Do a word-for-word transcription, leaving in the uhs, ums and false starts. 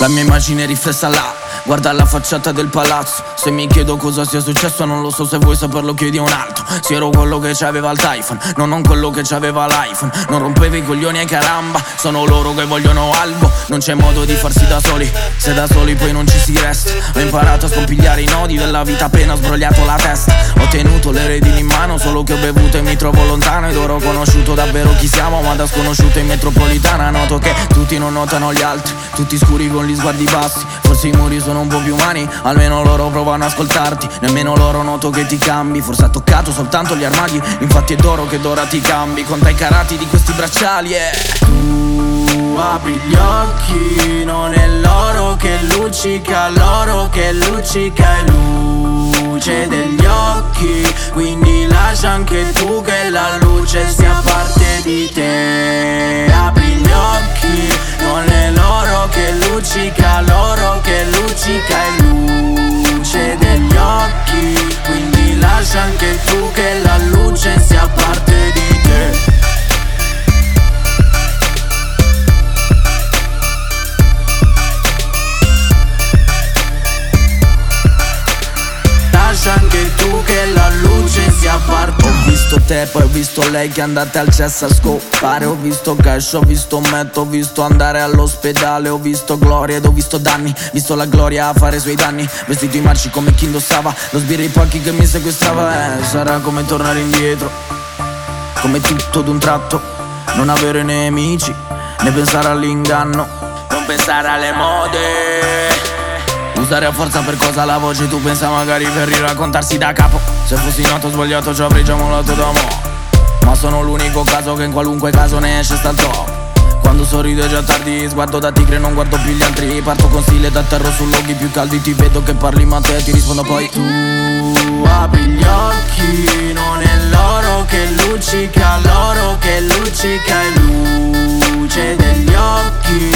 La mia immagine riflessa là, guarda la facciata del palazzo. Se mi chiedo cosa sia successo non lo so, se vuoi saperlo chiedi a un altro. Se ero quello che c'aveva il Typhon, no, non quello che c'aveva l'iPhone. Non rompevo i coglioni ai caramba, sono loro che vogliono albo. Non c'è modo di farsi da soli, se da soli poi non ci si resta. Ho imparato a scompigliare i nodi della vita appena ho sbrogliato la testa. Ho tenuto le redini in mano, solo che ho bevuto e mi trovo lontano. Ed ora ho conosciuto davvero chi siamo, ma da sconosciuto in metropolitana. Noto che tutti non notano gli altri, tutti scuri con gli sguardi bassi. Forse i muri sono un po' più umani, almeno loro provano ad ascoltarti. Nemmeno loro noto che ti cambi, forse ha toccato soltanto gli armadi. Infatti è d'oro che d'ora ti cambi, conta i carati di questi bracciali, eh. Tu apri gli occhi, non è l'oro che luccica, l'oro che luccica è luce degli occhi. Quindi lascia anche tu che la luce sia parte di te. Apri gli occhi, non è l'oro che luccica, l'oro che luccica è luce degli occhi. Quindi lascia anche tu che la luce sia parte di te. Lascia anche tu che la luce sia parte. Ho visto te, poi ho visto lei che andate al cesso a scopare. Ho visto cash, ho visto metto, ho visto andare all'ospedale. Ho visto gloria ed ho visto danni, visto la gloria a fare i suoi danni. Vestito in marci come chi indossava lo sbirro ai pacchi che mi sequestrava. Eh, sarà come tornare indietro, come tutto d'un tratto. Non avere nemici, né pensare all'inganno, non pensare alle mode. Usare a forza per cosa la voce, tu pensa magari per raccontarsi da capo. Se fossi nato sbagliato ci avrei già mollato da mo'. Ma sono l'unico caso che in qualunque caso ne esce sta top. Quando sorrido è già tardi, sguardo da tigre non guardo più gli altri. Parto con stile da terro su luoghi più caldi. Ti vedo che parli ma te ti rispondo poi. Tu apri gli occhi, non è l'oro che luccica, l'oro che luccica è luce degli occhi.